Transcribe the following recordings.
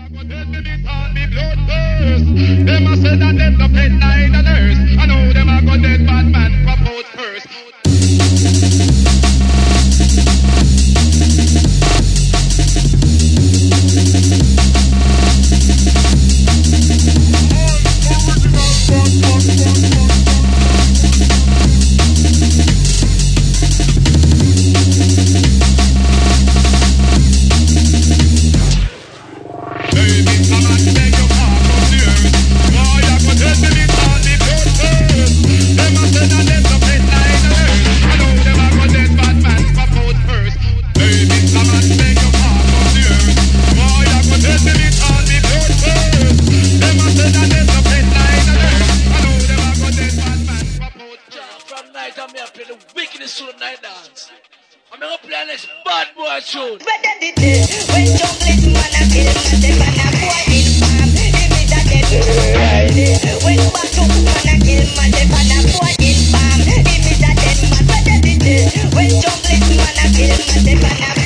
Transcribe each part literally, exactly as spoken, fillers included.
Them a say that them no pet neither nurse. I know them a go dead bad man propose first.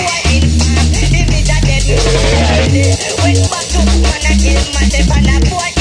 When back to man, I kill myself and I boy